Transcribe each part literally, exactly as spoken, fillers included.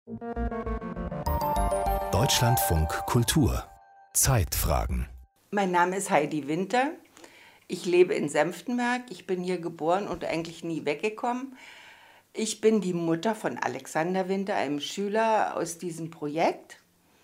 Deutschlandfunk Kultur Zeitfragen. Mein Name ist Heidi Winter. Ich lebe in Senftenberg. Ich bin hier geboren und eigentlich nie weggekommen. Ich bin die Mutter von Alexander Winter, einem Schüler aus diesem Projekt.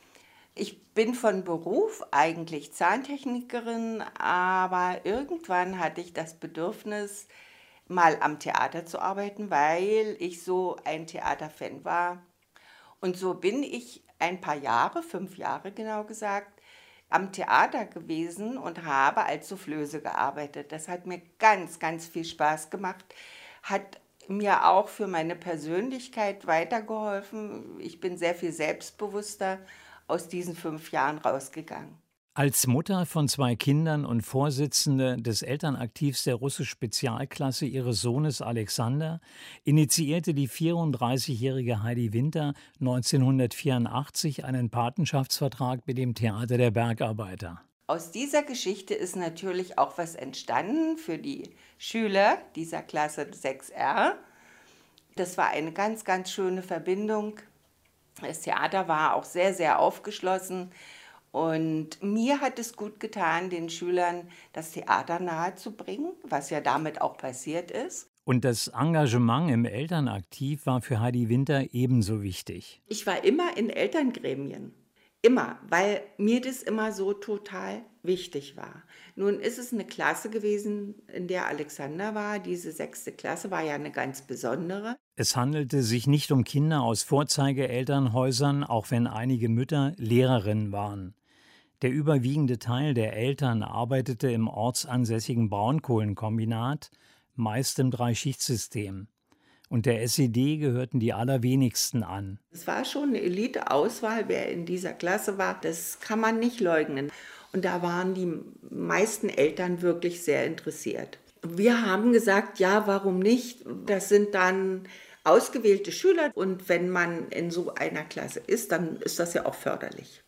Ich bin von Beruf eigentlich Zahntechnikerin, aber irgendwann hatte ich das Bedürfnis, mal am Theater zu arbeiten, weil ich so ein Theaterfan war. Und so bin ich ein paar Jahre, fünf Jahre genau gesagt, am Theater gewesen und habe als Soufflöse gearbeitet. Das hat mir ganz, ganz viel Spaß gemacht, hat mir auch für meine Persönlichkeit weitergeholfen. Ich bin sehr viel selbstbewusster aus diesen fünf Jahren rausgegangen. Als Mutter von zwei Kindern und Vorsitzende des Elternaktivs der Russisch-Spezialklasse ihres Sohnes Alexander initiierte die vierunddreißigjährige Heidi Winter neunzehnhundertvierundachtzig einen Patenschaftsvertrag mit dem Theater der Bergarbeiter. Aus dieser Geschichte ist natürlich auch was entstanden für die Schüler dieser Klasse sechs R. Das war eine ganz, ganz schöne Verbindung. Das Theater war auch sehr, sehr aufgeschlossen. Und mir hat es gut getan, den Schülern das Theater nahezubringen, was ja damit auch passiert ist. Und das Engagement im Elternaktiv war für Heidi Winter ebenso wichtig. Ich war immer in Elterngremien, immer, weil mir das immer so total wichtig war. Nun ist es eine Klasse gewesen, in der Alexander war. Diese sechste Klasse war ja eine ganz besondere. Es handelte sich nicht um Kinder aus Vorzeigeelternhäusern, auch wenn einige Mütter Lehrerinnen waren. Der überwiegende Teil der Eltern arbeitete im ortsansässigen Braunkohlenkombinat, meist im Dreischichtsystem. Und der S E D gehörten die allerwenigsten an. Es war schon eine Elite-Auswahl, wer in dieser Klasse war. Das kann man nicht leugnen. Und da waren die meisten Eltern wirklich sehr interessiert. Wir haben gesagt, ja, warum nicht? Das sind dann ausgewählte Schüler. Und wenn man in so einer Klasse ist, dann ist das ja auch förderlich.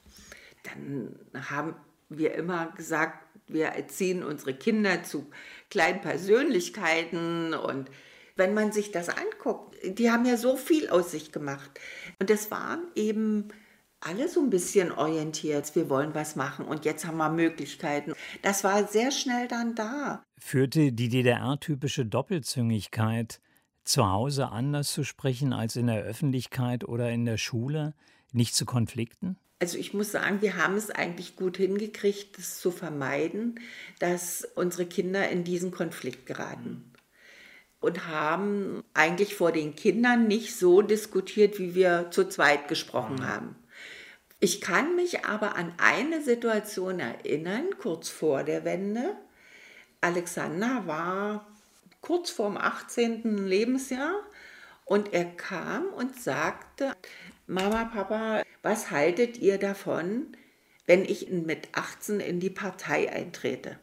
Dann haben wir immer gesagt, wir erziehen unsere Kinder zu kleinen Persönlichkeiten. Und wenn man sich das anguckt, die haben ja so viel aus sich gemacht. Und das waren eben alle so ein bisschen orientiert. Wir wollen was machen und jetzt haben wir Möglichkeiten. Das war sehr schnell dann da. Führte die D D R-typische Doppelzüngigkeit, zu Hause anders zu sprechen als in der Öffentlichkeit oder in der Schule, nicht zu Konflikten? Also ich muss sagen, wir haben es eigentlich gut hingekriegt, das zu vermeiden, dass unsere Kinder in diesen Konflikt geraten. Und haben eigentlich vor den Kindern nicht so diskutiert, wie wir zu zweit gesprochen haben. Ich kann mich aber an eine Situation erinnern, kurz vor der Wende. Alexander war kurz vorm achtzehnten Lebensjahr und er kam und sagte, Mama, Papa, was haltet ihr davon, wenn ich mit achtzehn in die Partei eintrete?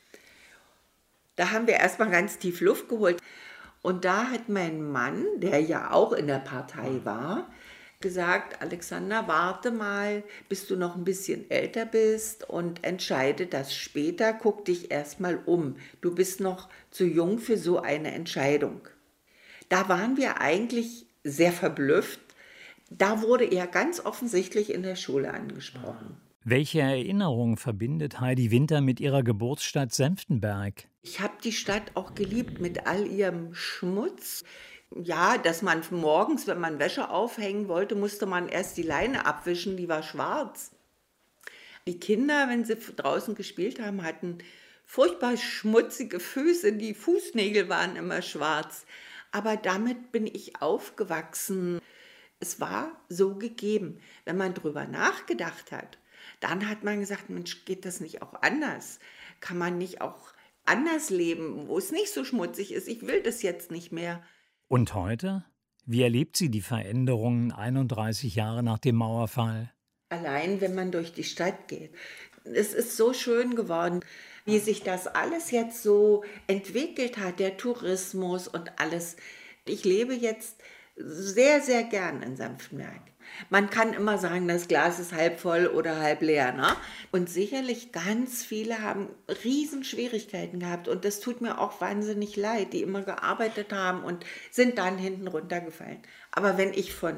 Da haben wir erstmal ganz tief Luft geholt. Und da hat mein Mann, der ja auch in der Partei war, gesagt, Alexander, warte mal, bis du noch ein bisschen älter bist und entscheide das später, guck dich erstmal um. Du bist noch zu jung für so eine Entscheidung. Da waren wir eigentlich sehr verblüfft. Da wurde er ganz offensichtlich in der Schule angesprochen. Welche Erinnerung verbindet Heidi Winter mit ihrer Geburtsstadt Senftenberg? Ich habe die Stadt auch geliebt mit all ihrem Schmutz. Ja, dass man morgens, wenn man Wäsche aufhängen wollte, musste man erst die Leine abwischen, die war schwarz. Die Kinder, wenn sie draußen gespielt haben, hatten furchtbar schmutzige Füße, die Fußnägel waren immer schwarz. Aber damit bin ich aufgewachsen. Es war so gegeben. Wenn man drüber nachgedacht hat, dann hat man gesagt, Mensch, geht das nicht auch anders? Kann man nicht auch anders leben, wo es nicht so schmutzig ist? Ich will das jetzt nicht mehr. Und heute? Wie erlebt sie die Veränderungen einunddreißig Jahre nach dem Mauerfall? Allein, wenn man durch die Stadt geht. Es ist so schön geworden, wie sich das alles jetzt so entwickelt hat, der Tourismus und alles. Ich lebe jetzt sehr, sehr gern in Senftenberg. Man kann immer sagen, das Glas ist halb voll oder halb leer, ne? Und sicherlich ganz viele haben Riesenschwierigkeiten gehabt und das tut mir auch wahnsinnig leid, die immer gearbeitet haben und sind dann hinten runtergefallen. Aber wenn ich von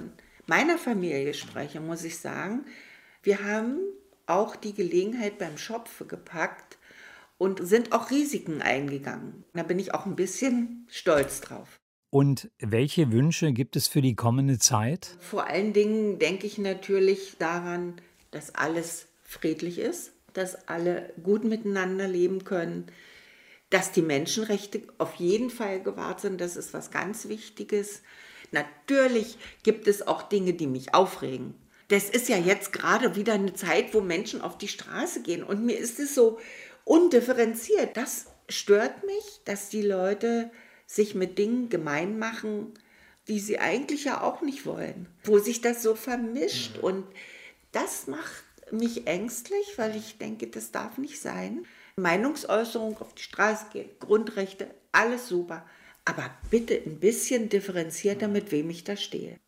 meiner Familie spreche, muss ich sagen, wir haben auch die Gelegenheit beim Schopfe gepackt und sind auch Risiken eingegangen. Da bin ich auch ein bisschen stolz drauf. Und welche Wünsche gibt es für die kommende Zeit? Vor allen Dingen denke ich natürlich daran, dass alles friedlich ist, dass alle gut miteinander leben können, dass die Menschenrechte auf jeden Fall gewahrt sind. Das ist was ganz Wichtiges. Natürlich gibt es auch Dinge, die mich aufregen. Das ist ja jetzt gerade wieder eine Zeit, wo Menschen auf die Straße gehen. Und mir ist es so undifferenziert. Das stört mich, dass die Leute sich mit Dingen gemein machen, die sie eigentlich ja auch nicht wollen. Wo sich das so vermischt. Und das macht mich ängstlich, weil ich denke, das darf nicht sein. Meinungsäußerung, auf die Straße gehen, Grundrechte, alles super. Aber bitte ein bisschen differenzierter, mit wem ich da stehe.